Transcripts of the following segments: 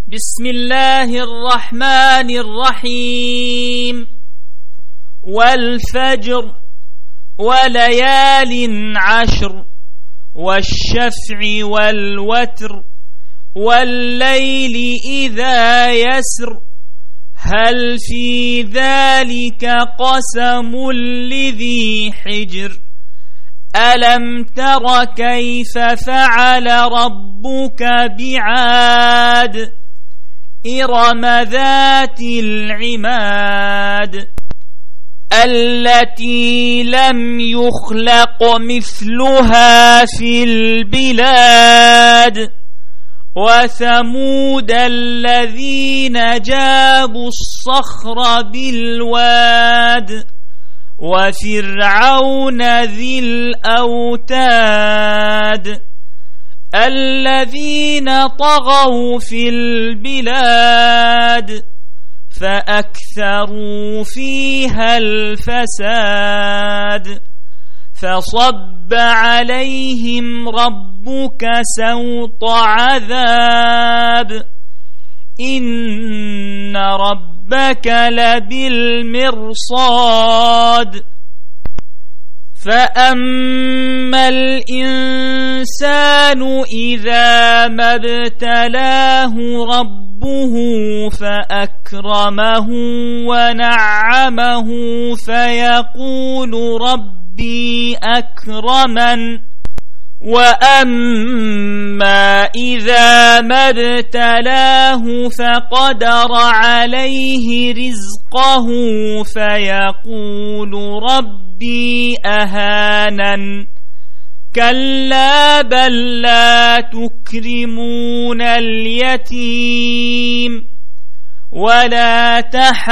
بسم الله الرحمن الرحيم. والفجر وليال عشر والشفع والوتر والليل إذا يسر هل في ذلك قسم لذي حجر ألم تر كيف فعل ربك بعاد إرم ذات العماد التي لم يخلق مثلها في البلاد وثمود الذين جابوا الصخر بالواد وفرعون ذي الأوتاد الذين طغوا في البلاد فأكثروا فيها الفساد فصب عليهم ربك سوط عذاب إن ربك لبالمرصاد فأما الإنسان إذا ما ابتلاه ربه فأكرمه ونعمه فيقول ربي أكرمن وأما إذا ما ابتلاه فقدر عليه رزقه فيقول ربي أهانن كلا بل لا تكرمون اليتيم ولا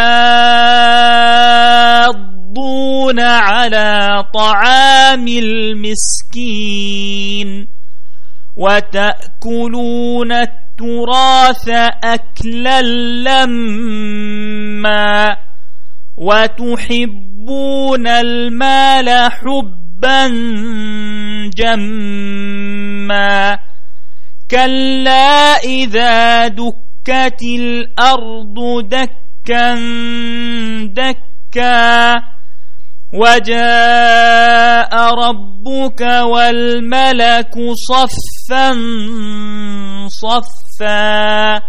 تحاضون على طعام المسكين وتأكلون التراث أكلا لما وتحبون المال حبا جما كلا إذا دكت الأرض دكا دكا وجاء ربك والملك صفا صفا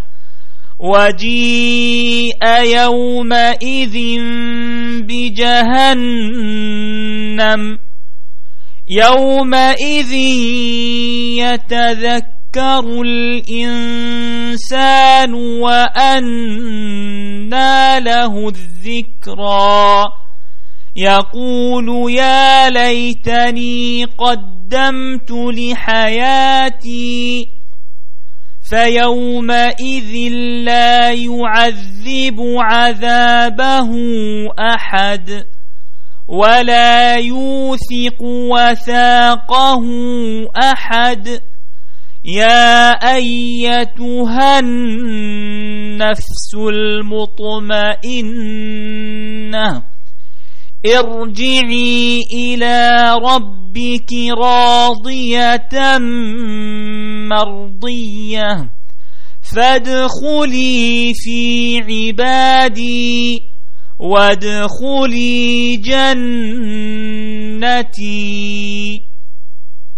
وجيء يومئذ بجهنم يومئذ يتذكر الإنسان وأنى له الذكرى يقول يا ليتني قدمت لحياتي فيومئذ لا يعذب عذابه أحد ولا يوثق وثاقه أحد يا أيتها النفس المطمئنة ارجعي إلى ربك راضية مرضية فادخلي في عبادي وادخلي جنتي.